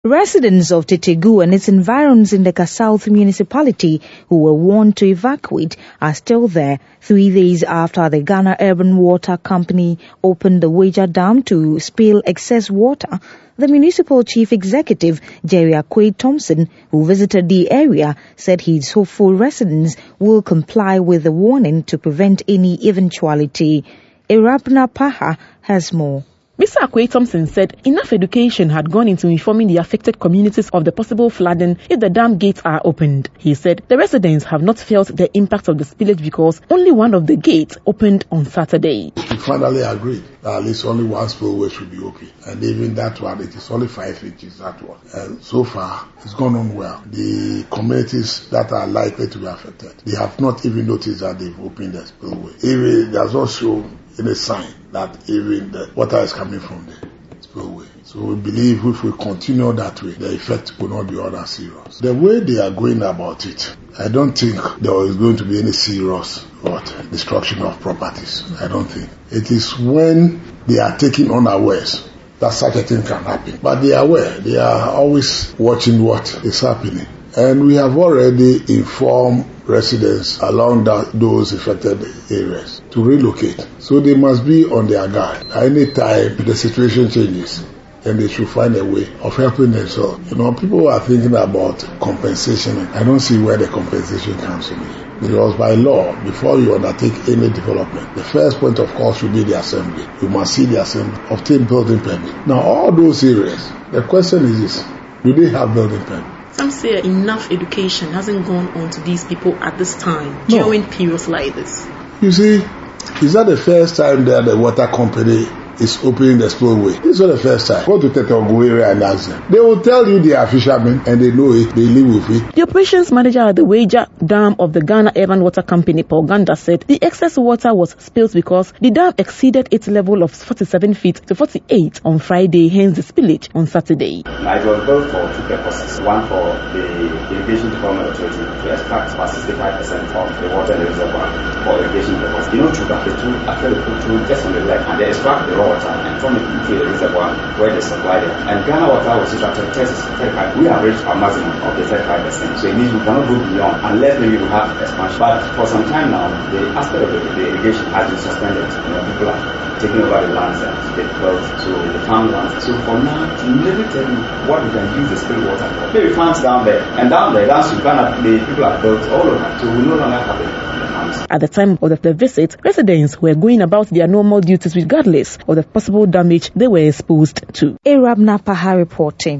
Residents of Tetegu and its environs in the South municipality who were warned to evacuate are still there 3 days after the Ghana Urban Water Company opened the Weija Dam to spill excess water. The municipal chief executive, Jerry Akwei Thompson, who visited the area, said he's hopeful residents will comply with the warning to prevent any eventuality. Irabna Paha has more. Mr. Akwei Thompson said enough education had gone into informing the affected communities of the possible flooding if the dam gates are opened. He said the residents have not felt the impact of the spillage because only one of the gates opened on Saturday. We finally agreed that at least only one spillway should be open. And even that one, it is only 5 inches, that one. And so far, it's gone on well. The communities that are likely to be affected, they have not even noticed that they've opened the spillway. Even there's also a sign that even the water is coming from the spillway. So we believe if we continue that way, the effect will not be all that serious. The way they are going about it, I don't think there is going to be any serious destruction of properties. I don't think. It is when they are taken unawares that such a thing can happen. But they are aware. They are always watching what is happening. And we have already informed residents along those affected areas to relocate. So they must be on their guard. Any time the situation changes, and they should find a way of helping themselves. People are thinking about compensation. I don't see where the compensation comes in. Because by law, before you undertake any development, the first point of call should be the assembly. You must see the assembly, obtain building permit. Now, all those areas, the question is this: do they have building permit? Some say enough education hasn't gone on to these people at this time, during periods like this. You see, is that the first time that the water company is opening the spillway? This is not the first time. Go to Tetegu area and ask them. They will tell you they are fishermen and they know it, they live with it. The operations manager at the Weija Dam of the Ghana Urban Water Company, Paul Ganda, said the excess water was spilled because the dam exceeded its level of 47 feet to 48 on Friday, hence the spillage on Saturday. It was built for two purposes. One for the Irrigation Development Authority to extract about 65% of the water in the reservoir for irrigation purposes. After they put through just on the left and they extract the raw water and from it into the reservoir where they supply it. And Ghana Water was instructed 35. We have reached our maximum of the 35%. So it means we cannot go beyond unless maybe we have expansion. But for some time now, the aspect of the irrigation has been suspended. People are taking over the lands and they built to the farmlands. So for now, to never tell you what we can use the spring water for. Maybe farms down there. And down there, that's Ghana, the people are built all over. So we no longer have it. At the time of the visit, residents were going about their normal duties regardless of the possible damage they were exposed to. Irabna Paha reporting.